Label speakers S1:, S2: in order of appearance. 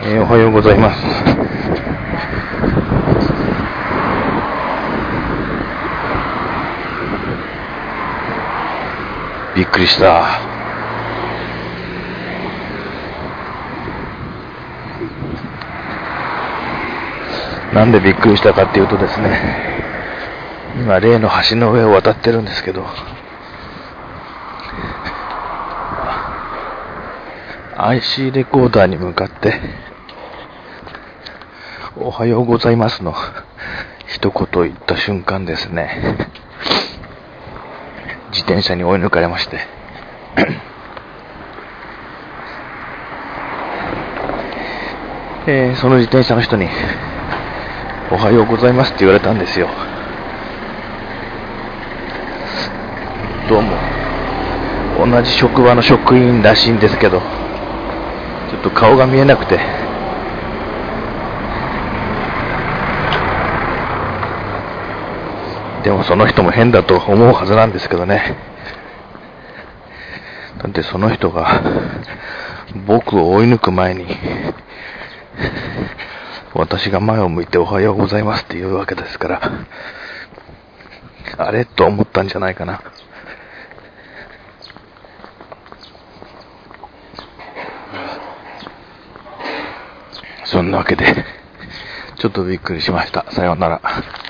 S1: おはようございます。びっくりした。なんでびっくりしたかっていうとですね、今例の橋の上を渡ってるんですけど、IC レコーダーに向かっておはようございますの一言言った瞬間ですね、自転車に追い抜かれましてその自転車の人におはようございますって言われたんですよ。どうも同じ職場の職員らしいんですけど、ちょっと顔が見えなくて、でもその人も変だと思うはずなんですけどね。だってその人が僕を追い抜く前に私が前を向いておはようございますって言うわけですから、あれと思ったんじゃないかな。そんなわけでちょっとびっくりしました。さようなら。